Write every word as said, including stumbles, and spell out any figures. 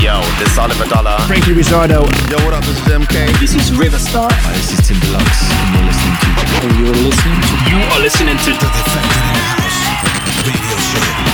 Yo, this is Oliver Dollar. Frankie Rizzardo. Yo, what up? This is M K. This is Riverstar. Hi, this is Tim Deluxe, and you're listening to. And you're listening to. You are listening to. The Defected in the House Radio Show.